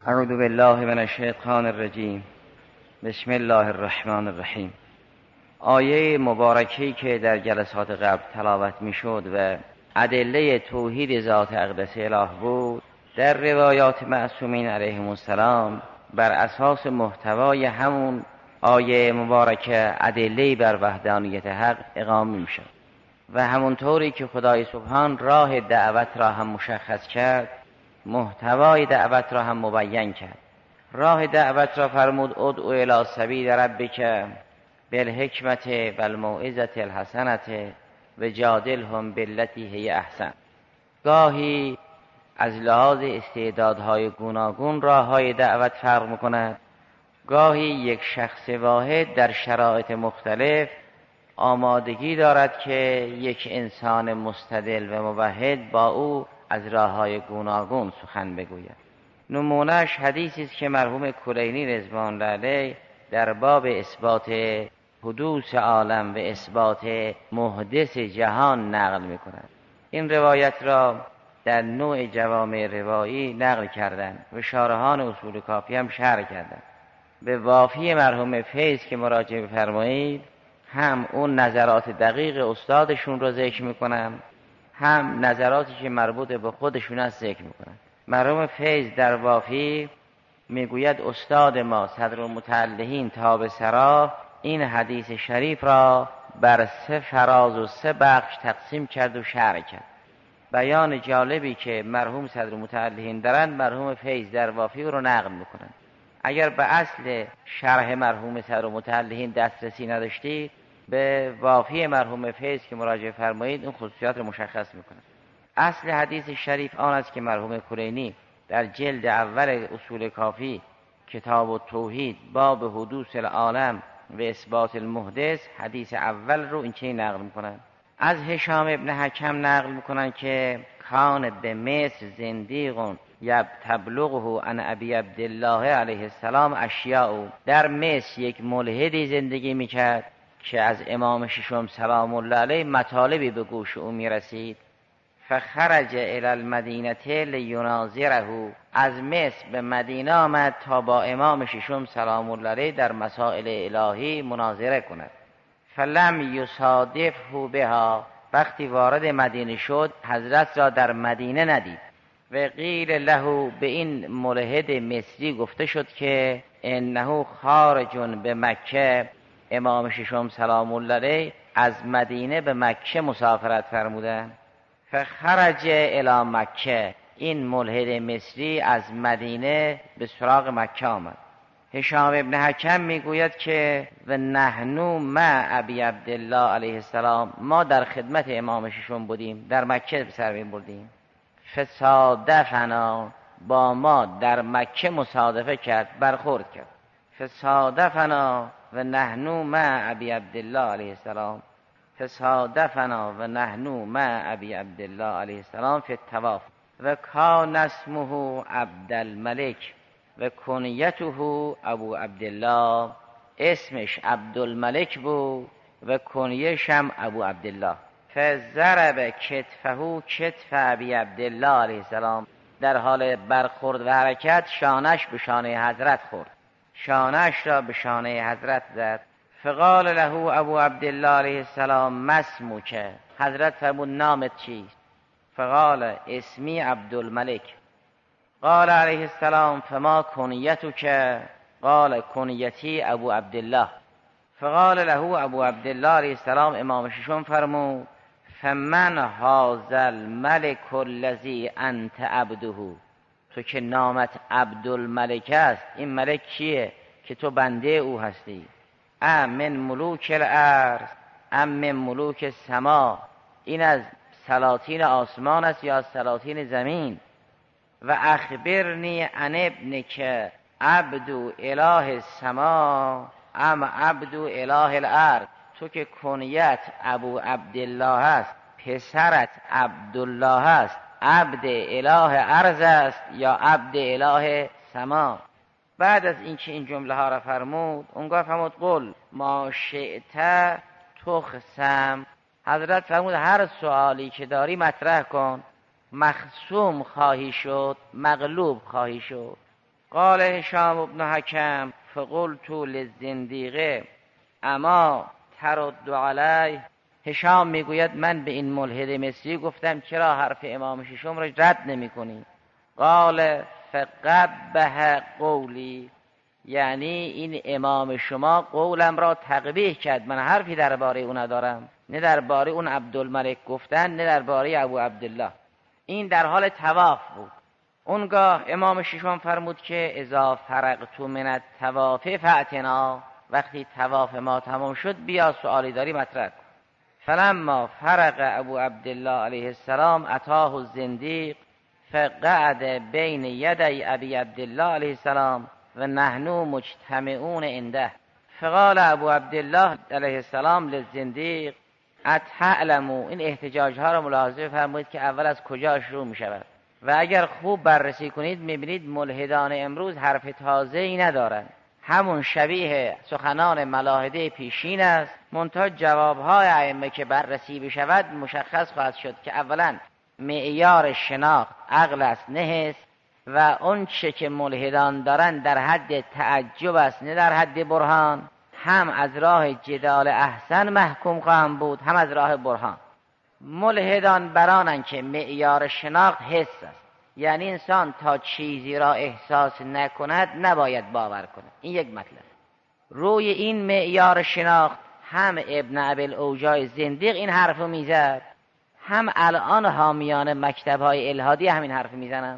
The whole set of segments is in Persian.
اعوذ بالله من الشیطان الرجیم. بسم الله الرحمن الرحیم. آیه مبارکی که در جلسات قبل تلاوت می شد و ادله توحید ذات اقدس اله بود، در روایات معصومین علیهم السلام بر اساس محتوای همون آیه مبارکه ادله بر وحدانیت حق اقامه می شد و همونطوری که خدای سبحان راه دعوت را هم مشخص کرد، محتوای دعوت را هم مبین کرد. راه دعوت را فرمود ادعو الی سبیل ربک بالحکمت و الموعظة الحسنة و جادلهم بالتی هی احسن. گاهی از لحاظ استعدادهای گوناگون راههای دعوت فرق میکند، گاهی یک شخص واحد در شرایط مختلف آمادگی دارد که یک انسان مستدل و موحد با او از راههای گوناگون سخن بگوید. نمونهش حدیثی است که مرحوم کلینی رضوان الله علیه در باب اثبات حدوث عالم و اثبات محدث جهان نقل می‌کند. این روایت را در نوع جوامع روایی نقل کردند و شارحان اصول کافی هم شرح کردند. به وافی مرحوم فیض که مراجعه بفرمایید، هم اون نظرات دقیق استادشون رو ذکر میکنم، هم نظراتی که مربوط به خودشون است ذکر میکنم. مرحوم فیض در وافی میگوید استاد ما صدرالمتعلحین تاب سرا این حدیث شریف را بر 3 فراز و 3 بخش تقسیم کرد و شرح کرد. بیان جالبی که مرحوم صدرالمتعلحین دارند مرحوم فیض در وافی رو نقل میکنند. اگر به اصل شرح مرحوم صدرالمتعلحین دسترسی نداشتید، به وافی مرحوم فیض که مراجعه فرمایید این خصوصیات رو مشخص میکنند. اصل حدیث شریف آن است که مرحوم کلینی در جلد اول اصول کافی کتاب التوحید باب حدوث العالم و اثبات المحدث حدیث اول رو این چنین نقل میکنند. از هشام ابن حکم نقل میکنند که کان به مصر زندیق تبلغه عن ابی عبدالله علیه السلام اشیاء. در مصر یک ملحدی زندگی میکرد که از امام ششم سلام الله علیه مطالبی به گوش او میرسید. فخرج الی المدینه لیناظره. از مصر به مدینه آمد تا با امام ششم سلام الله علیه در مسائل الهی مناظره کند. فلم یصادفه بها. وقتی وارد مدینه شد حضرت را در مدینه ندید. و قیل له، به این ملحد مصری گفته شد که انه خارج به مکه. امام ششم سلام الله علیه از مدینه به مکه مسافرت فرمودند. فخرج الی مکه. این ملحد مصری از مدینه به سراغ مکه آمد. هشام ابن حکم میگوید که و نحنو مع ابی عبدالله علیه السلام، ما در خدمت امام ششم بودیم، در مکه سر میبردیم. فصادفنا، با ما در مکه مصادفه کرد، برخورد کرد. فصادفنا و نحنو مع ابی عبدالله علیه السلام. فصادفنا و نحنو مع ابی عبدالله علیه السلام فی الطواف. و کان اسمه عبدالملک و کنیته ابو عبدالله. اسمش عبدالملک بود و کنیه‌ش هم ابو عبدالله. فضرب کتفه کتف ابی عبدالله علیه السلام. در حال برخورد و حرکت شانش به شانه حضرت خورد، شانش را به شانه حضرت زد. فقال له ابو عبدالله علیه السلام ما اسمک. حضرت فرمود نامت چیست؟ فقال اسمی عبدالملک. قال علیه السلام فما کنیتک؟ قال کنیتی ابو عبدالله. فقال له ابو عبدالله علیه السلام، امام ششم فرمود فمن هذا الملک الذی انت عبده. تو که نامت عبدالملک است، این ملک کیه که تو بنده او هستی؟ ام من ملوک الارض ام من ملوک السما. این از سلاطین آسمان است یا از سلاطین زمین؟ و اخبرنی عن ابنک عبد اله السما ام عبد اله الارض. تو که کنیت ابو عبدالله است، پسرت عبدالله است، عبد اله ارض است یا عبد اله سما؟ بعد از اینکه این جمله ها را فرمود، اونگاه فرمود قل ما شئت تخصم. حضرت فرمود هر سوالی که داری مطرح کن، مخصوم خواهی شد، مغلوب خواهی شد. قال هشام بن حکم فقلت للزندیق اما ترد علیه. هشام میگوید من به این ملحد مصری گفتم چرا حرف امام ششم را رد نمی کنی؟ قال فقبح قولی، یعنی این امام شما قولم را تقبیح کرد، من حرفی درباره او ندارم، نه درباره اون عبدالملک گفتن نه درباره ابو عبدالله. این در حال طواف بود. اونگاه امام ششم فرمود که اذا فرغت من الطواف فأتنا، وقتی طواف ما تمام شد بیا سؤالی داری مطرح کن. فلما فرغ ابو عبدالله علیه السلام اتاه الزندیق فقعد بین یدی ابی عبدالله علیه السلام و نحن مجتمعون عنده. فقال ابو عبدالله علیه السلام للزندیق اتعلموا، این احتجاج ها را ملاحظه فرمایید که اول از کجا شروع می شود و اگر خوب بررسی کنید میبینید ملحدان امروز حرف تازه‌ای ندارند، همون شبیه سخنان ملاحده پیشین است. منتها جوابهای ائمه که بررسی بشود مشخص خواهد شد که اولا معیار شناخت عقل است نه حس، و اون چه که ملحدان دارند در حد تعجب است نه در حد برهان. هم از راه جدال احسن محکوم خواهم بود هم از راه برهان. ملحدان برانند که معیار شناخت حس است، یعنی انسان تا چیزی را احساس نکند نباید باور کند. این یک مطلب. روی این معیار شناخت هم ابن ابی‌الاوجاع زندیق این حرفو میزد، هم الان حامیان مکتب‌های الحادی همین حرف میزنن،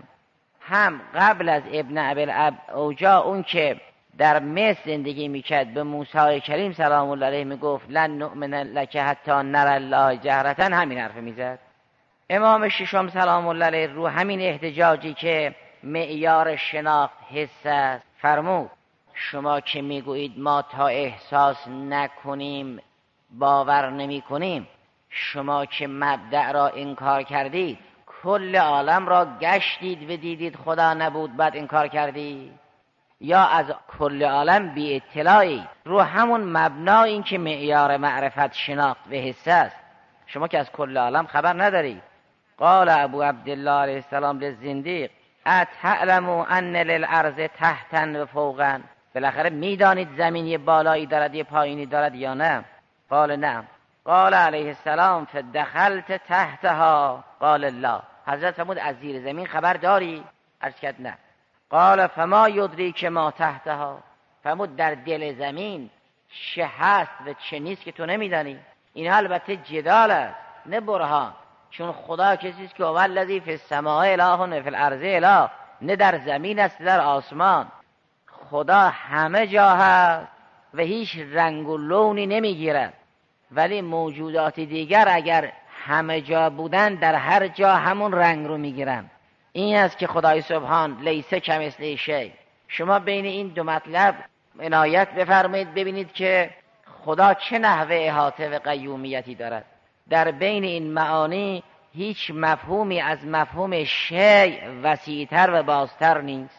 هم قبل از ابن ابی‌الاوجاع اون که در مصر زندگی میکرد به موسی کریم سلام الله علیه میگفت لن نؤمن لک حتی نری الله جهرة، همین حرف میزد. امام ششم سلام الله علیه رو همین احتجاجی که معیار شناخت حس است فرمود شما که میگویید ما تا احساس نکنیم باور نمی کنیم، شما که مبدأ را انکار کردید کل عالم را گشتید و دیدید خدا نبود بعد انکار کردید، یا از کل عالم بی اطلاعی رو همون مبنا این که معیار معرفت شناخت و حس است، شما که از کل عالم خبر ندارید. قال ابو عبدالله علیه السلام للزندیق اتعلموا ان للارض تحتا و فوقا، بالاخره میدانید زمین یه بالایی دارد یه پایینی دارد یا نه؟ قال نه. قال علیه السلام فدخلت تحتها قال لا، حضرت فرمود از زیر زمین خبر داری؟ عرض کرد نه. قال فما یدریک ما تحتها، فرمود در دل زمین چه هست و چه نیست که تو نمیدانی. این البته جدال است نه برهان، چون خدا کسی است که هو الذی فی السماء اله و فی الارض اله، نه در زمین است در آسمان. خدا همه جا هست و هیچ رنگ و لونی نمیگیرد، ولی موجودات دیگر اگر همه جا بودن در هر جا همون رنگ رو میگیرن. این است که خدای سبحان لیس کمثله شیء. شما بین این دو مطلب عنایت بفرمایید ببینید که خدا چه نحوه احاطه و قیومیتی دارد. در بین این معانی هیچ مفهومی از مفهوم شیء وسیع‌تر و بازتر نیست.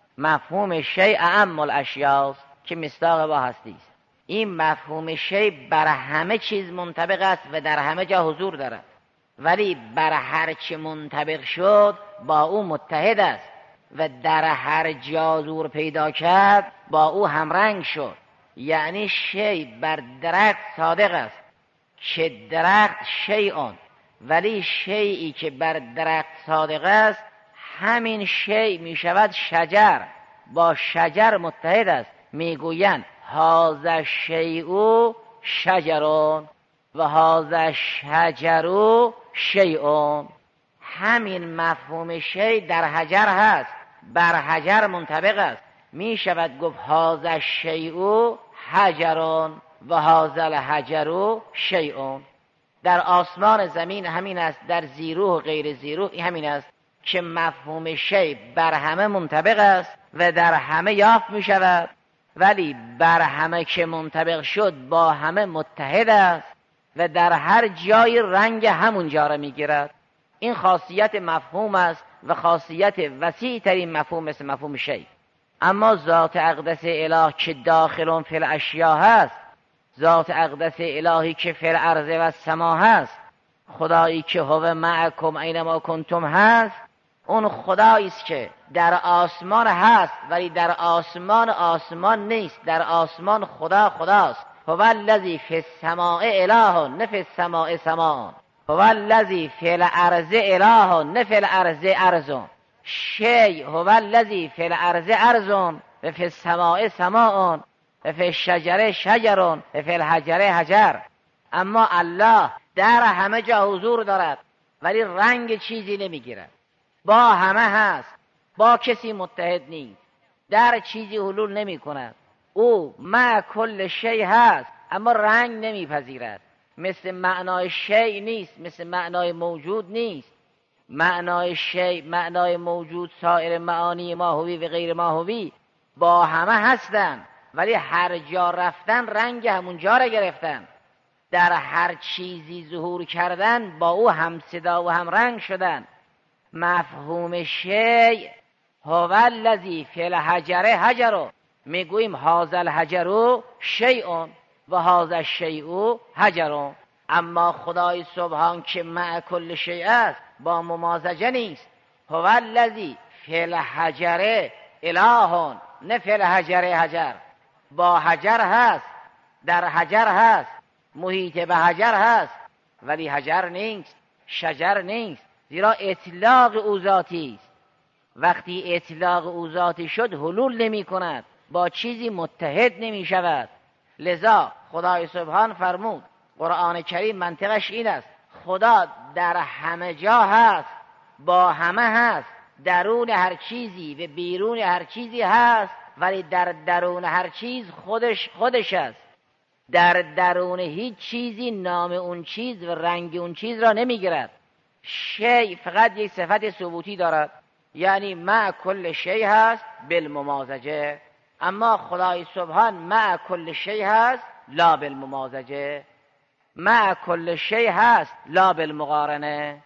مفهوم شیء اعم الاشیاء که مصداق با هستی است. این مفهوم شیء بر همه چیز منطبق است و در همه جا حضور دارد، ولی بر هر چه منطبق شد با او متحد است و در هر جا حضور پیدا کرد با او همرنگ شد. یعنی شیء بر درخت صادق است که درخت شیء، ولی شیئی که بر درخت صادق است همین شیء می شود شجر، با شجر متحد است. میگویند هذا شیء شجرون و هذا شجر شیء. همین مفهوم شیء در حجر هست، بر حجر منطبق است. می شود گفت هذا شیء حجرون و هذا الحجر شیء. در آسمان زمین همین است، در زیروح و غیر زیروح همین است که مفهوم شیء بر همه منطبق است و در همه یافت می شود، ولی بر همه که منطبق شد با همه متحد است و در هر جای رنگ همون جا را می گیرد. این خاصیت مفهوم است و خاصیت وسیع ترین مفهوم مثل مفهوم شیء. اما ذات اقدس اله که داخلون فی الاشیاء هست، ذات اقدس الهی که فی الارض و السما هست، خدایی که هو معکم اینما کنتم هست، اون خدایی است که در آسمان هست ولی در آسمان نیست. در آسمان خداست. هو الذی فی السماء اله نه فی السماء سماء. هو الذی فی الارض اله نه فی الارض ارض. شیء هو الذی فی الارض ارض و فی السماء سماء و فی الشجر شجر و فی الحجر حجر. اما الله در همه جا حضور دارد ولی رنگ چیزی نمیگیرد. با همه هست، با کسی متحد نیست، در چیزی حلول نمی کند. او مع کل شیء هست اما رنگ نمیپذیرد. مثل معنای شیء نیست، مثل معنای موجود نیست. معنای شیء، معنای موجود، سایر معانی ماهوی و غیر ماهوی با همه هستن ولی هر جا رفتن رنگ همون جا را گرفتن. در هر چیزی ظهور کردن با او هم صدا و هم رنگ شدن. مفهوم شیء هو الذی فی الحجر حجر. میگوییم هذا الحجر شیء و هذا الشیء حجر. اما خدای سبحان که مع کل شیء است با ممازجه نیست. هو الذی فی الحجر اله نه فی الحجر حجر. با حجر هست، در حجر هست، محیط به حجر هست ولی حجر نیست، شجر نیست. زیرا اطلاق او ذاتی است. وقتی اطلاق او ذاتی شد حلول نمی کند، با چیزی متحد نمی شود. لذا خدای سبحان فرمود، قرآن کریم منطقش این است، خدا در همه جا هست، با همه هست، درون هر چیزی و بیرون هر چیزی هست ولی در درون هر چیز خودش است. در درون هیچ چیزی نام اون چیز و رنگ اون چیز را نمیگیرد. شیء فقط یک صفت ثبوتی دارد، یعنی مع کل شیء هست بالممازجه. اما خدای سبحان مع کل شیء هست لا بالممازجه، مع کل شیء هست لا بالمقارنه،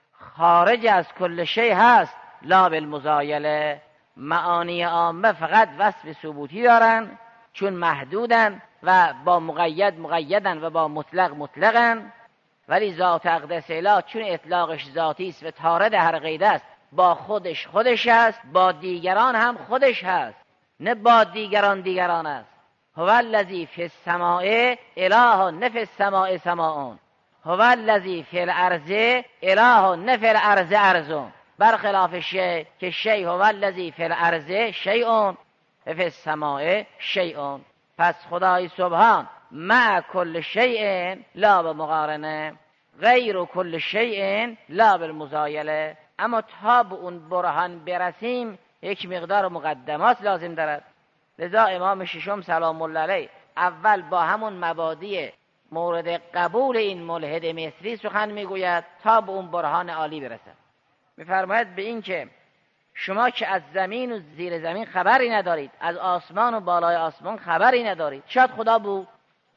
خارج از کل شیء هست لا بالمزایله. معانی عامه فقط وصف ثبوتی دارن چون محدودن و با مقید مقیدن و با مطلق مطلقن، ولی ذات اقدس اله چون اطلاقش ذاتی است و طارد هر قید است، با خودش است، با دیگران هم خودش هست، نه با دیگران است. هو الذی فی السماء اله نه فی السماء سماء. هو الذی فی الارض اله نه فی الارض ارض. برخلاف شیء که شیء هو الذی فی الارض شیء و فی السماء شیء. پس خدای سبحان مع کل شیء لا بمقارنه، غیر کل شیء لا بالمزایله. اما تا به اون برهان برسیم یک مقدار مقدمات لازم دارد. لذا امام ششم سلام الله علیه اول با همون مبادی مورد قبول این ملحد مصری سخن میگوید تا به اون برهان عالی برسد. میفرماید به این که شما که از زمین و زیر زمین خبری ندارید، از آسمان و بالای آسمان خبری ندارید، شاید خدا بود.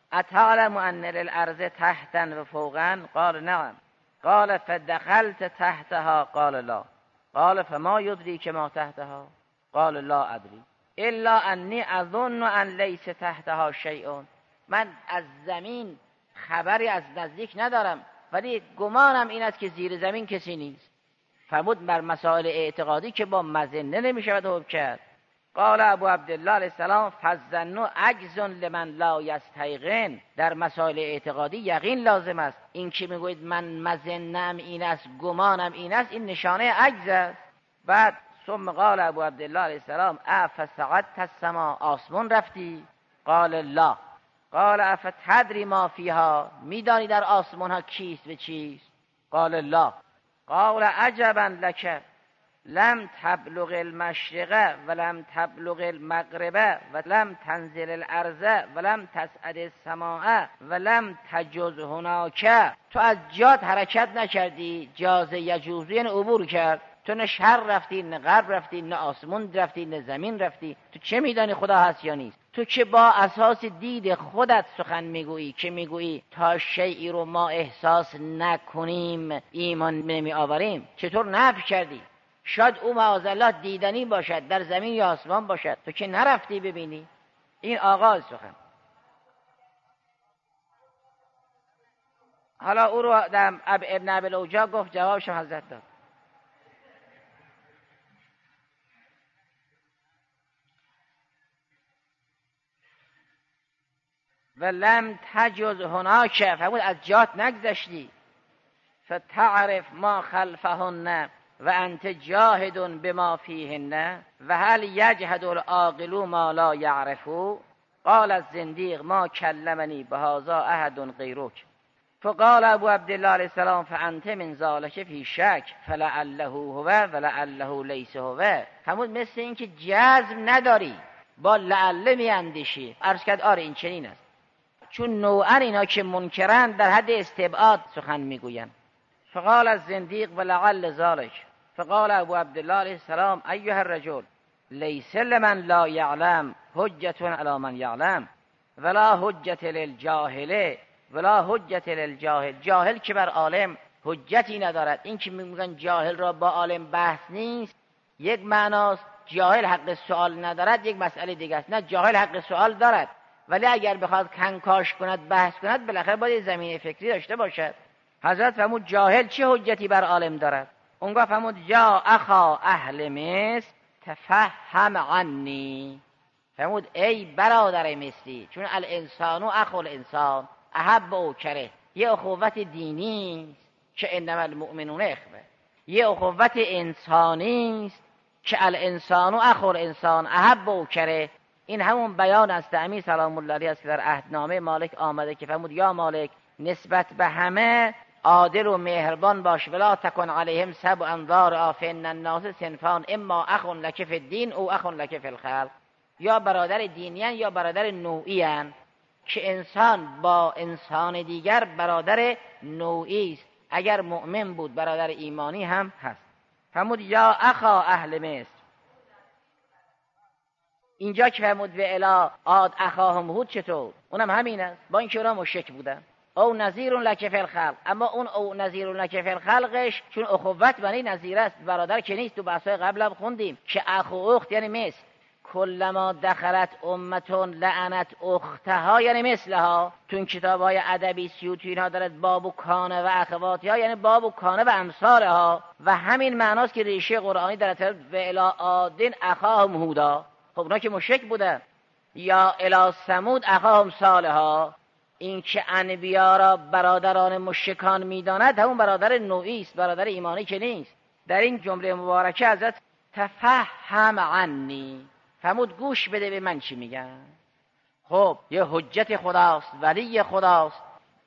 اتعلم ان للارض تحتا و فوقا؟ قال نعم. قال فدخلت تحتها؟ قال لا. قال فما يدريك ما تحتها؟ قال لا ادري الا انی اظن ان لیس تحتها شیء. من از زمین خبری از نزدیک ندارم ولی گمانم این است که زیر زمین کسی نیست. فرمود بر مسائل اعتقادی که با مظنه نمی شود حکم کرد. قال ابو عبدالله علیه السلام فالظن عجز لمن لا یستیقن. در مسائل اعتقادی یقین لازم است. این که میگوید من مظنم این است، گمانم این است، این نشانه عجز است. بعد ثم قال ابو عبدالله علیه السلام افصعدت السماء؟ آسمان رفتی؟ قال لا. قال افتدری ما فیها؟ میدانی در آسمان ها کیست و چیست؟ قال لا. قال عجبا لك لم تبلغ المشرق ولم تبلغ المغرب ولم تنزل الارض ولم تصعد السماء ولم تجز هناک. تو از جات حرکت نکردی، جاز یجوز یعنی عبور کرد. تو نه شرق رفتی نه غرب رفتی نه آسمان رفتی نه زمین رفتی. تو چه میدانی خدا هست یا نیست؟ تو که با اساس دید خودت سخن میگویی که میگویی تا شیئی رو ما احساس نکنیم ایمان نمی آوریم. چطور نفی کردی؟ شاید او معاذالله دیدنی باشد، در زمین یا آسمان باشد، تو که نرفتی ببینی. این آغاز سخن. حالا او رو ابن ابی الاوجاع گفت، جوابش حضرت داد. و لم تجز هناک، فرمود از جات نگذشتی، فتعرف ما خلفهن و انت جاهد بما فیهن و هل یجهد العاقل ما لا یعرف. قال الزندیق ما کلمنی بهذا احد غیرک. فقال ابو عبدالله علیه السلام فانت من ذلک فی شک فلعله هو ولعله لیس هو. فرمود مثل این که جزم نداری، با لعله میاندیشی. عرض کرد آره این چنین است، چون نوعا اینا که منکرن در حد استبعاد سخن میگویند. فقال الزندیق ولعل ذلک. فقال ابو عبدالله علیه السلام ایها الرجل لیس لمن لا یعلم حجة علی من یعلم ولا حجة للجاهل ولا حجة للجاهل. جاهل که بر عالم حجتی ندارد. این که میگن جاهل را با عالم بحث نیست یک معناست، جاهل حق سوال ندارد یک مسئله دیگه است. نه، جاهل حق سوال دارد، ولی اگر بخواد کنکاش کند بحث کند بالاخره باید زمینه فکری داشته باشد. حضرت فرمود جاهل چه حجتی بر عالم دارد؟ اونگاه فرمود یا اخا اهل مصر تفهم عنی. فرمود ای برادر مصری، چون الانسان و اخو الانسان احب و کره. یه اخوت دینی است که انما المؤمنون اخوه، یه اخوت انسانی است که الانسان و اخو الانسان احب و کره. این همون بیان است امیر سلام الله علیه است که در عهدنامه مالک آمده که فرمود یا مالک نسبت به همه عادل و مهربان باش، ولا تکن علیهم سبع انظار فان الناس صنفان اما اخ لک فی الدین او اخ لک فی الخلق. یا برادر دینیان یا برادر نوعیان، که انسان با انسان دیگر برادر نوعی است. اگر مؤمن بود برادر ایمانی هم هست. فرمود یا اخا اهل مصر. اینجا که فرمود به الا عاد اخاهم هود چطور؟ اونم همین است، با این که اونا مشرک بودن. او نظیر لک فی الخلق، اما اون او نظیر لک فی الخلقش چون اخوت بنی نظیر است، برادر که نیست. تو بحثای قبلم خوندیم که اخ و اخت یعنی مثل. کلما دخلت امتون لعنت اختها یعنی مثلها. تو این کتاب‌های ادبی سیوطی اینها دارد باب و کانه و اخواتها یعنی باب و کانه و امثالها، و همین معناست که ریشه قرآنی در طرف و الی عادین اخاهم هودا. خب اونا که مشرک بودن. یا الی ثمود اخاهم صالحا. این که انبیا را برادران مشرکان میداند همون برادر نوعی است، برادر ایمانی که نیست. در این جمله مبارکه حضرت تفهم عنی، فرمود گوش بده به من چی میگم. خب یه حجت خداست، ولی خداست،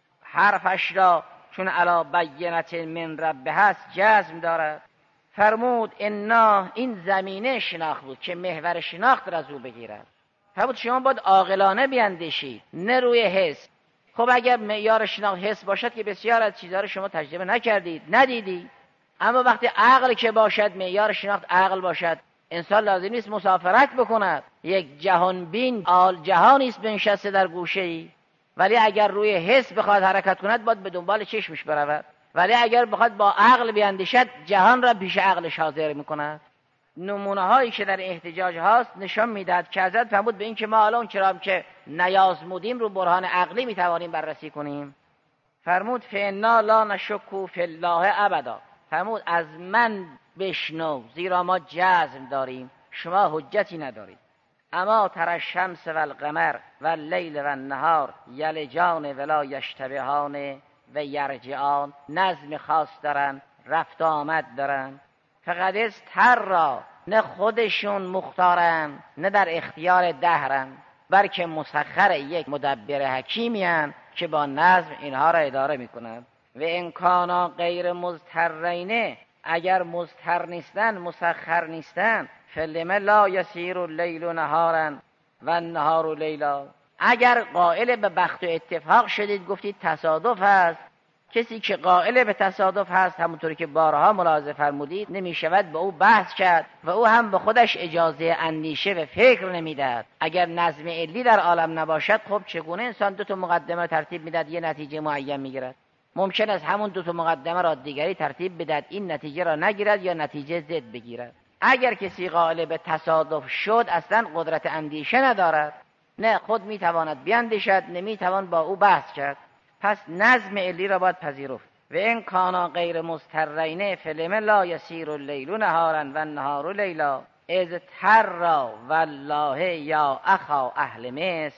حرفش را چون علی بینت من رب هست جزم دارد. فرمود انا، این زمینه شناخت بود که محور شناخت را از او بگیرد. فرمود شما باید عاقلانه بیندیشید نه روی حس. خب اگر معیار شناخت حس باشد که بسیار از چیزها رو شما تجربه نکردید ندیدید، اما وقتی عقل که باشد، معیار شناخت عقل باشد، انسان لازم نیست مسافرت بکند. یک جهان بین آل جهانی است بنشسته در گوشه‌ای، ولی اگر روی حس بخواد حرکت کند باید به دنبال چشمش برود، ولی اگر بخواد با عقل بیندیشد جهان را پیش عقلش حاضر میکند. نمونه هایی که در احتجاج هاست نشان میدهد که حضرت فرمود به این که ما الان چرا که نیازمودیم رو برهان عقلی میتوانیم بررسی کنیم. فرمود فانا لا نشک فی الله ابدا. فرمود از من بشنو زیرا ما جزم داریم، شما حجتی ندارید. اما تر الشمس و القمر و اللیل و النهار یلجان ولا یشتبهان و یرجعان. نظم خاص دارن، رفت آمد دارن. فقط از تر را نه خودشون مختارن نه در اختیار دهرن، بلکه مسخر یک مدبر حکیمی هن که با نظم اینها را اداره میکنن. و امکانا غیر مضطرینه، اگر مضطر نیستن مسخر نیستن، فلم لا یسیر اللیل نهارا و النهار لیلا. اگر قائل به بخت و اتفاق شدید گفتید تصادف هست، کسی که قائل به تصادف هست همونطوری که بارها ملاحظه فرمودید نمیشود به او بحث کرد و او هم به خودش اجازه اندیشه و فکر نمیدهد. اگر نظم علی در عالم نباشد خب چگونه انسان دو تا مقدمه ترتیب میداد یه نتیجه معین میگیرد؟ ممکن است همون دو تا مقدمه را دیگری ترتیب بدهد این نتیجه را نگیرد یا نتیجه ضد بگیرد. اگر کسی قائل به تصادف شد اصلا قدرت اندیشه ندارد، نه خود میتواند بیاندیشد نمیتوان با او بحث کرد. پس نظم علی را باید پذیرفت. و این کانا غیر مضطرین فلم لا یسیر اللیل نهارا و النهار لیلا. از تر والله یا اخا اهل مصر.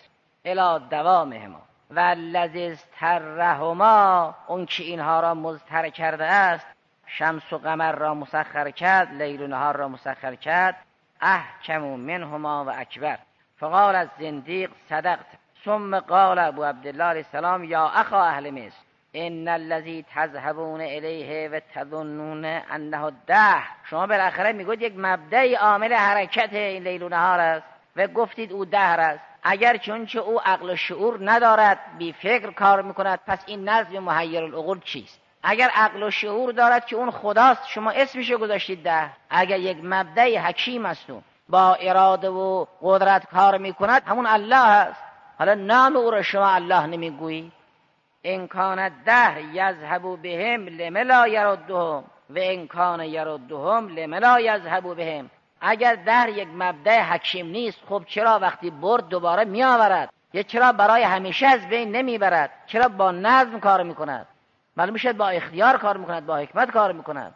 الی دوامهما و الذی استرهما، اون که اینها را مضطر کرده است، شمس و قمر را مسخر کرد، لیل و نهار را مسخر کرد، احکم منهما و اکبر. فقال الزندیق صدقت. ثم قال ابو عبدالله علیه السلام یا اخا اهل مصر ان الذی تذهبون الیه و تظنون انه الدهر، شما بالاخره میگوید یک مبدأ عامل حرکت این لیل و نهار است و گفتید او دهر است. اگر چونچه او عقل و شعور ندارد، بی فکر کار میکند، پس این نظم محیر العقول چیست؟ اگر عقل و شعور دارد که اون خداست، شما اسمشو گذاشتید دهر. اگر یک مبدأ حکیم است و با اراده و قدرت کار میکند، همون الله است. حالا نام او را شما الله نمیگویی؟ ان کان الدهر یذهب بهم لم لا یردهم و ان کان یردهم لم لا یذهب بهم. اگر دهر یک مبدأ حکیم نیست، خب چرا وقتی برد دوباره میآورد؟ یا چرا برای همیشه از بین نمیبرد؟ چرا با نظم کار میکند؟ معلوم شد با اختیار کار میکند، با حکمت کار میکند.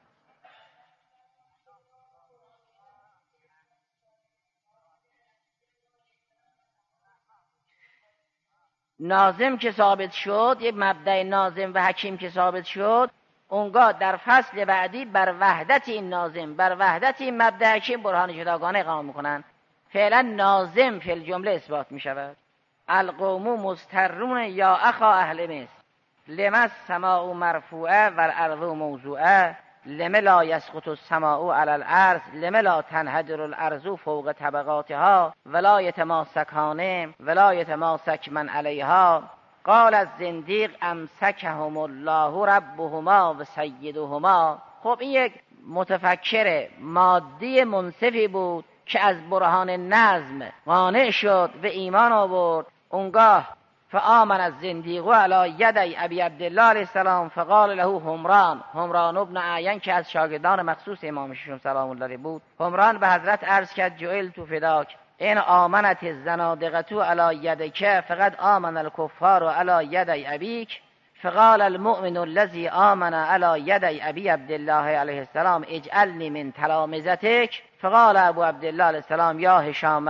ناظم که ثابت شد، یک مبدأ ناظم و حکیم که ثابت شد، اونگاه در فصل بعدی بر وحدت این ناظم، بر وحدت این مبدأ حکیم برهان جداگانه اقامه میکنن. فعلا ناظم فی الجمله اثبات میشود. القوم مضطرون یا اخا اهل مصر لما السماء مرفوعه و الارض موضوعه لما لا یسقط السماء علی الارض لما لا تنحدر الارض فوق طبقاتها ولا یتماسکان ولا یتماسک من علیها. قال الزندیق امسکهم الله ربهما و سیدهما. خب این یک متفکر مادی منصفی بود که از برهان نظم قانع شد و ایمان آورد. اونگاه فآمن الزندیق علی یدی ابی عبدالله علیه السلام فقال له همران ابن اعین که از شاگردان مخصوص امام ششم سلام الله علیه بود، همران به حضرت عرض کرد جعلت فداک این آمنت الزنادقه علی یدک فقد آمن الکفار علی یدی ابیک. فقال المؤمن الذي آمن على يدي ابي عبد الله عليه السلام اجعلني من تلامذتك. فقال ابو عبد الله عليه السلام یا هشام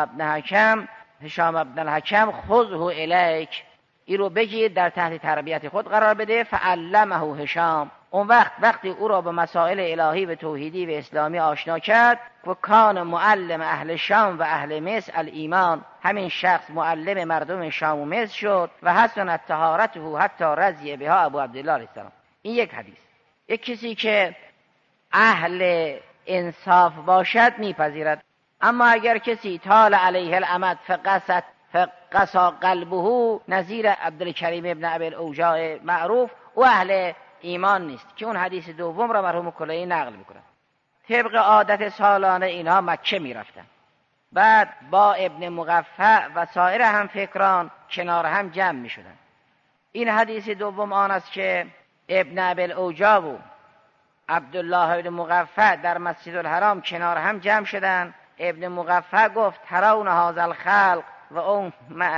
ابن الحکم خذه الیک، این رو بگیر در تحت تربیت خود قرار بده. فعلمه هشام، اون وقتی او را به مسائل الهی و توحیدی و اسلامی آشنا کرد، و کان معلم اهل شام و اهل مصر الایمان، همین شخص معلم مردم شام و مصر شد. و حسن طهارته حتی رضی بها ابو عبدالله علیه السلام. این یک حدیث. یک کسی که اهل انصاف باشد میپذیرد. اما اگر کسی طال علیه الامد فقسا قلبه، نظیر عبدالکریم ابن ابی الاوجاع معروف، او اهل ایمان نیست، که اون حدیث دوم را مرحوم کلینی نقل میکنه. طبق عادت سالانه اینها مکه میرفتن، بعد با ابن مقفع و سایر هم فکران کنار هم جمع میشدن. این حدیث دوم آن است که ابن ابی الاوجاع و عبدالله ابن مقفع در مسجد الحرام کنار هم جمع شدن. ابن مقفع گفت ترون هذا الخلق و اون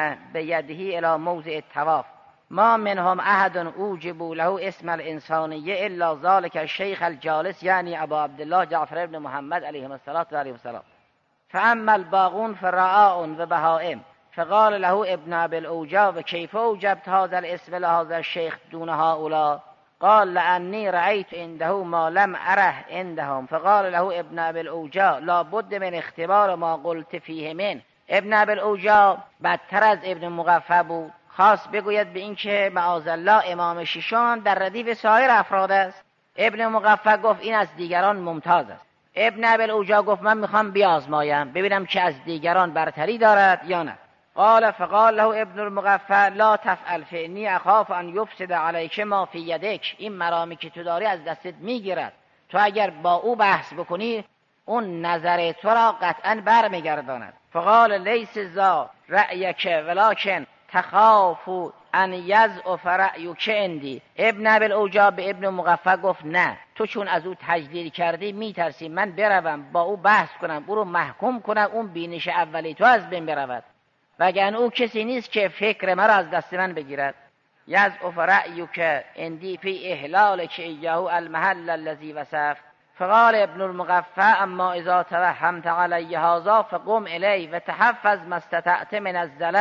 بیده الی موضع الطواف ما منهم احد اوجب له اسم الانسانیه الا ذلك الشیخ الجالس، یعنی ابا عبدالله جعفر ابن محمد علیه السلام. فاما الباقون فرعاء و بهائم. فقال له ابن ابي الاوجاع و کیف اوجبت هذا الاسم لهذا الشیخ دون هؤلاء؟ قال لأني رأيت عنده ما لم أره عندهم. فقال له ابن ابي الاوجاع لا بد من اختبار ما قلت فيه من. ابن ابي الاوجاع بدتر از ابن مقفع بود، خاص بگوید به این که معاذالله امام ششم در ردیف سایر افراد است. ابن مقفع گفت این از دیگران ممتاز است. ابن ابی الاوجاع گفت من میخوام بیازمایم ببینم که از دیگران برتری دارد یا نه. فقال له ابن المقفع لا تفعل فإني اخاف ان یفسد علیک ما فی یدک. این مرامی که تو داری از دستت میگیرد، تو اگر با او بحث بکنی اون نظر تو را قطعا برمیگرداند. فقال لیس ذا رأیک ولکن تخاف ان یضعف رأیک عندی. ابن ابی الاوجاع به ابن مقفع گفت نه، تو چون از او تجلیل کردی میترسی من بروم با او بحث کنم، او رو محکوم کنم، اون بینش اولی تو از بین برود، وگرنه او کسی نیست که فکر مرا از دست من بگیرد. یضعف رأیک عندی فی احلالک ایاه المحل الذی وصف. فقال ابن المقفع اما اذا توهمت علی هذا فقم الی و تحفظ ما استطعت من الزلل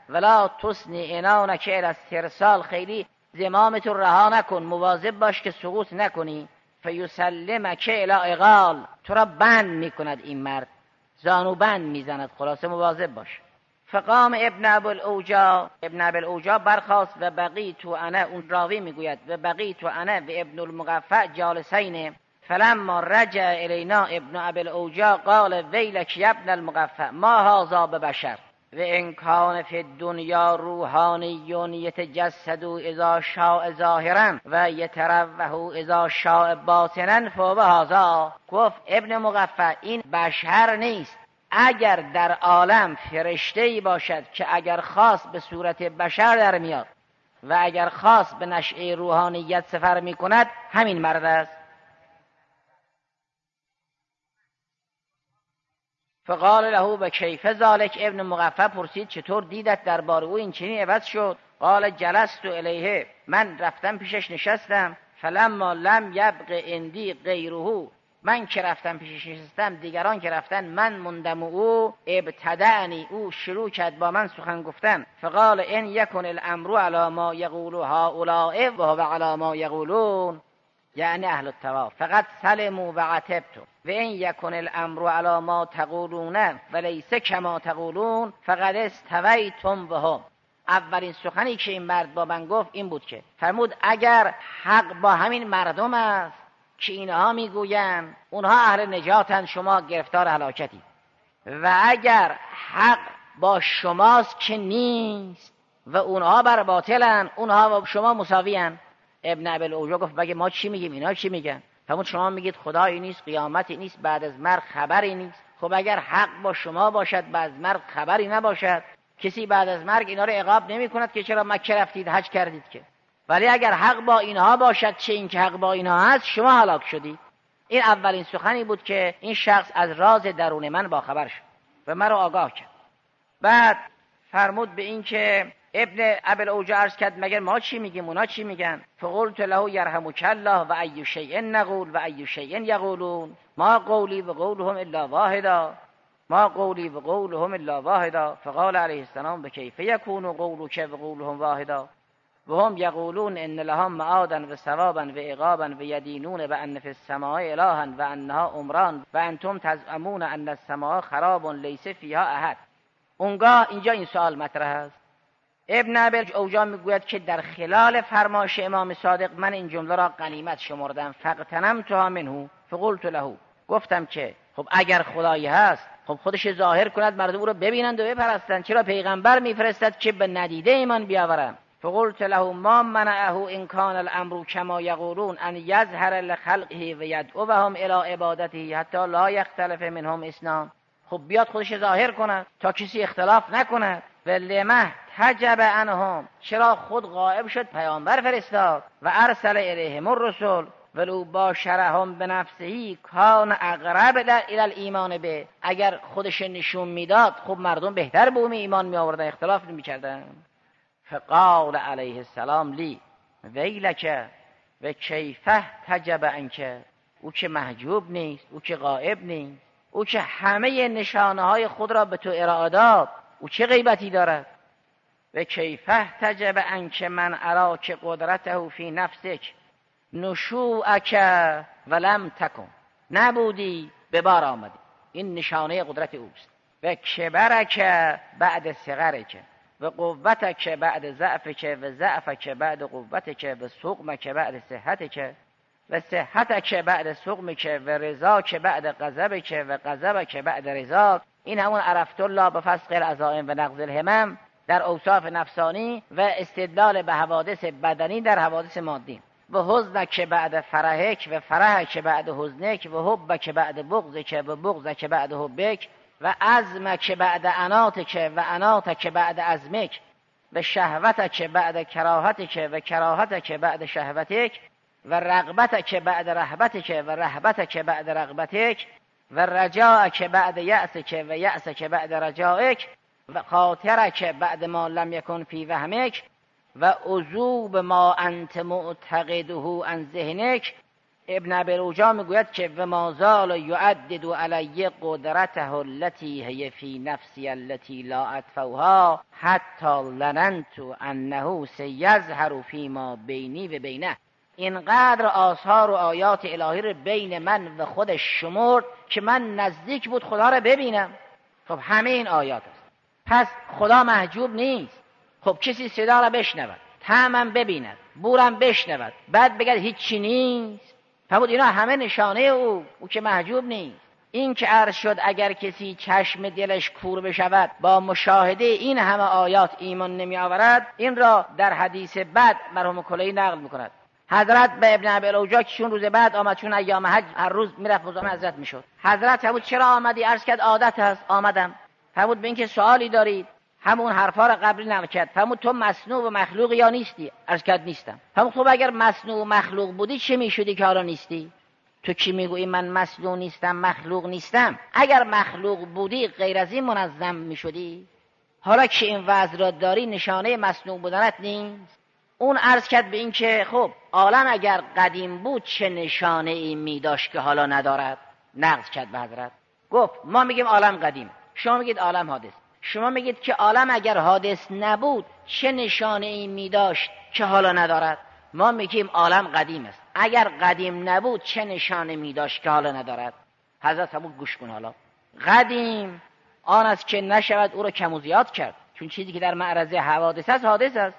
ولا تسنی انانک الی استرسال، خیلی زمامتو رها نکن، مواظب باش که سقوط نکنی. فیسلمک الی اغال، تو را بند میکند این مرد، زانو بند میزند، خلاصه مواظب باش. فقام ابن ابوالعوجا برخاست و بقیت انا، اون راوی میگوید و بقیت انا و ابن المقفع جالسین، فلما رجع الینا ابن ابوالعوجا قال ویلک یا ابن المقفع ما هذا ببشر و ان کان فی الدنیا روحانی یتجسد اذا شاء ظاهرا و یتروح اذا شاء باطنا فهو هذا. گفت ابن مقفع این بشر نیست، اگر در عالم فرشته‌ای باشد که اگر خواست به صورت بشر در میاد و اگر خواست به نشأه روحانیت سفر میکند، همین مرد است. فقال له و کیف ذلک، ابن مقفع پرسید چطور دیدت درباره او این چنین عوض شد؟ قال جلست الیه، من رفتم پیشش نشستم، فلما لم یبق عندی غیره، من که رفتم پیشش نشستم دیگران که رفتن من موندم، او ابتدعنی، او شروع کرد با من سخن گفتن. فقال ان یکن الامر علی ما یقول هؤلاء و هو علی ما یقولون، یعنی اهل التواب، فقط سلموا و عتبت و ان یکن الامر علی ما تقولون ولیس کما تقولون فقد استویتم بهم. اولین سخنی که این مرد با من گفت این بود که فرمود اگر حق با همین مردم است که اینها میگویند اونها اهل نجاتن، شما گرفتار هلاکتی، و اگر حق با شماست که نیست و اونها بر باطلن، اونها و شما مساویان. ابن ابوالعوجا گفت بگه ما چی میگیم اینا چی میگن؟ فرمود شما میگید خدایی نیست، قیامتی نیست، بعد از مرگ خبری نیست. خب اگر حق با شما باشد بعد از مرگ خبری نباشد، کسی بعد از مرگ اینا رو عقاب نمی کند که چرا مکه رفتید حج کردید که. ولی اگر حق با اینها باشد، چه این که حق با اینها هست، شما هلاک شدید. این اولین سخنی بود که این شخص از راز درون من با خبر شد و مرا آگاه کرد. بعد فرمود به این که ابن ابوالعوجا عرض کرد مگر ما چی میگیم اونا چی میگن؟ فقلت له یرحمک الله و ای شیء نقول و ای شیء یقولون ما قولی و قولهم الا واحدا، ما قولی و قولهم الا واحدا. فقال علیه السلام بکیف یکون قولک و قولهم واحدا و هم یقولون ان لهم معادا و ثوابا و عقابا و یدینون بان فی السماء الها و انها عمران و انتم تزعمون ان السماء خراب لیس فیها احد. اونگاه اینجا این سوال مطرح است. ابن ابوالعوجا میگوید که در خلال فرمایش امام صادق من این جمله را غنیمت شمردم، فاغتنمتها منه فقلت له، گفتم که خب اگر خدایی هست خب خودش ظاهر کند مردم او را ببینند و بپرستند، چرا پیغمبر میفرستد که به ندیده ایمان بیاورند؟ فقلت له ما منعه ان کان الامر کما یقولون ان یظهر لخلقه و یدعوهم الی عبادته حتی لا یختلف منهم اثنان. خب بیاد خودش ظاهر کند تا کسی اختلاف نکند. و لمه حجب عنهم، چرا خود غائب شد پیامبر فرستاد و ارسل الیهم الرسل ولو باشرهم بنفسه کان اقرب الی الایمان به، اگر خودش نشون میداد خب مردم بهتر به اون ایمان می آوردن، اختلاف نمی کردن. فقال علیه السلام لی ویلک و کیفه حجب عنک، او که محجوب نیست، او که غائب نیست، او که همه نشانه های خود را به تو ارائه داد، او چه غیبتی دارد؟ و کیفه حجب عنک من اراک قدرته فی نفسک نشوءک ولم تکن، نبودی به بار آمدی، این نشانه قدرت اوست. و کبرک بعد صغرک و قوتک بعد ضعفک و ضعفک بعد قوتک و سقمک بعد صحتک و صحتک بعد سقمک و رضاک بعد غضبک و غضبک بعد رضاک. این همون عرفت الله به فسق العزائم و نقض الهمم در اوصاف نفسانی و استدلال به حوادث بدنی در حوادث مادی. و حزنک بعد فرحک و فرحک بعد حزنک و حبک بعد بغضک و بغضک بعد حبک و عزمک بعد عناتک و عناتک بعد عزمک و شهوتک بعد کراهتک و کراهتک بعد شهوتک و رغبتک بعد رهبتک و رهبتک بعد رغبتک و رجاءک بعد یأسک و یأسک بعد رجائک و خاطرک بعد ما لم یکن فی وهمک و عذوب ما انت معتقده عن ذهنک ابن ابی روجا میگوید که و ما زال یعدد علی قدرته التي هي فی نفسی التي لا اطفوها حتی لننت انه سیظهر فیما بینی و بینه. اینقدر آثار و آیات الهی رو بین من و خودش شمرد که من نزدیک بود خدا رو ببینم. خب همه این آیات است. پس خدا محجوب نیست. خب کسی صدا رو بشنود، طعمم ببیند، بورم بشنود، بعد بگد هیچی نیست، فرمود اینا همه نشانه او که محجوب نیست. این که عرض شد اگر کسی چشم دلش کور بشود با مشاهده این همه آیات ایمان نمی آورد، این را در حدیث بعد مرحوم کلینی نقل میکند. حضرت به ابن ابی روجا که چون روز بعد آمد، چون ایام حج هر روز میرفت مزاحم حضرت میشد، حضرت فرمود چرا آمدی؟ عرض کرد عادت است آمدم. فرمود به این که سوالی دارید؟ همون حرفا را قبلی نقل کرد. فرمود تو مصنوع و مخلوق یا نیستی؟ عرض کرد نیستم. فرمود خب اگر مصنوع و مخلوق بودی چه میشدی که حالا نیستی؟ تو کی میگویی من مصنوع نیستم مخلوق نیستم؟ اگر مخلوق بودی غیر از این منظم میشدی؟ حالا که این وضع را داری نشانه مصنوع بودنت نیست. اون عرض کرد به این که خب عالم اگر قدیم بود چه نشانه ای می داشت که حالا ندارد؟ نقل کرد به حضرت. گفت ما میگیم عالم قدیم، شما میگید عالم حادث. شما میگید که عالم اگر حادث نبود چه نشانه ای می داشت که حالا ندارد؟ ما میگیم عالم قدیم است. اگر قدیم نبود چه نشانه می داشت که حالا ندارد؟ حضرت فرمود گوش کن، حالا قدیم آن است که نشود او را کم و زیاد کرد، چون چیزی که در معرض حوادث است حادث است.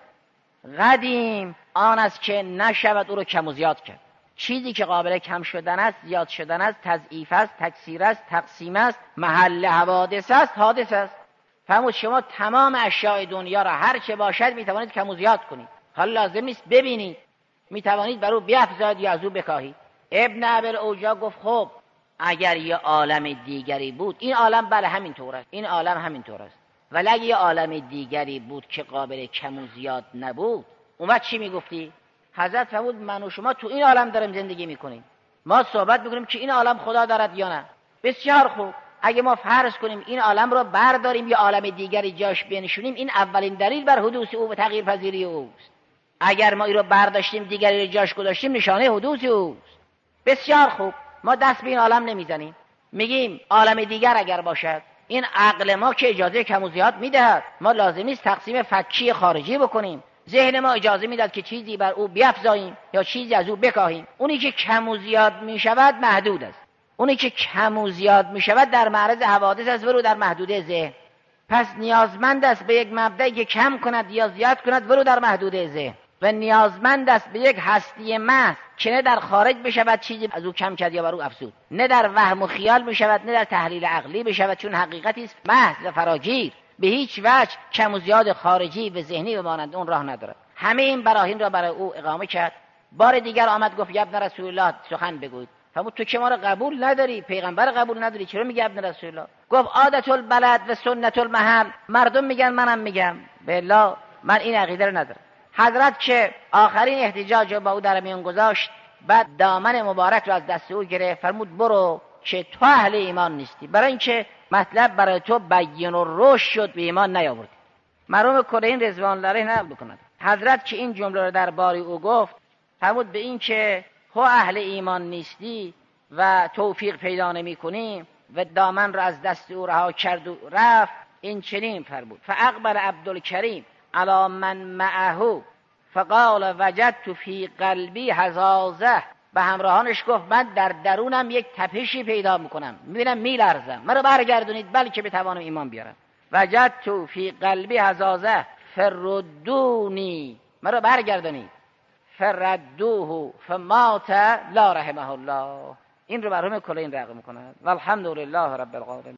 قدیم آن است که نشود او را کم و زیاد کرد. چیزی که قابل کم شدن است، زیاد شدن است، تضعیف است، تکثیر است، تقسیم است، محل حوادث است، حادث است. فرمود شما تمام اشیاء دنیا را هر چه باشد میتوانید کم و زیاد کنید. حالا لازم نیست ببینید، میتوانید بر او بیفزایید یا از او بکاهید. ابن ابی روجا گفت خب اگر یه عالم دیگری بود، این عالم بله همینطور است، این عالم همینطور است، ولی اگه یه عالم دیگری بود که قابل کم و زیاد نبود، اون وقت چی میگفتی؟ حضرت فرمود من و شما تو این عالم داریم زندگی میکنیم، ما صحبت میکنیم که این عالم خدا دارد یا نه. بسیار خوب، اگه ما فرض کنیم این عالم رو برداریم یا عالم دیگری جاش بنشونیم، این اولین دلیل بر حدوث او و تغییر پذیری اوست. اگر ما این رو برداشتیم دیگری رو جاش گذاشتیم، نشانه حدوث اوست. بسیار خوب، ما دست به این عالم نمیزنیم، میگیم عالم دیگر اگر باشد، این عقل ما که اجازه کم و زیاد میدهد، ما لازم نیست تقسیم فکی خارجی بکنیم. ذهن ما اجازه میداد که چیزی بر او بیفزاییم یا چیزی از او بکاهیم. اونی که کم و زیاد میشود محدود است، اونی که کم و زیاد میشود در معرض حوادث است ولو در محدوده ذهن. پس نیازمند است به یک مبدأی که کم کند یا زیاد کند ولو در محدوده ذهن، و نیازمند است به یک هستی محض که نه در خارج بشود چیزی از او کم کرد یا بر او افزود، نه در وهم و خیال بشود، نه در تحلیل عقلی بشود، چون حقیقتی است محض و فراگیر، به هیچ وجه کم و زیاد خارجی و ذهنی و مانند اون راه ندارد. همه این براهین را برای او اقامه کرد. بار دیگر آمد گفت یا ابن رسول الله سخن بگوید. فرمود تو که ما را قبول نداری، پیغمبر قبول نداری، چرا میگی ابن رسول الله؟ گفت عادت البلد و سنت المحل، مردم میگن منم میگم، بالله من این عقیده رو ندارم. حضرت که آخرین احتجاج با او در میان گذاشت، بعد دامن مبارک را از دست او گرفت، فرمود برو که تو اهل ایمان نیستی، برای اینکه مطلب برای تو بیان و روش شد، به ایمان نیاوردی. مرحوم کلینی رضوان الله علیه نقل بکند حضرت که این جمله را در باری او گفت، فرمود به این که تو اهل ایمان نیستی و توفیق پیدا نمی‌کنی و دامن را از دست او رها کرد و رفت، این چنین فرمود فاقبل عبدالکریم علی من معه فقال وجدت فی قلبی حزازه، به همراهانش گفت من در درونم یک تپشی پیدا میکنم، میبینم میلرزم، مرا برگردونید بلکه بتوانم ایمان بیارم. وجدت فی قلبی حزازه فردونی، مرا برگردونید. فردوه فمات لا رحمه الله. این رو مرحوم کلینی نقل میکنه. والحمد لله رب العالمین.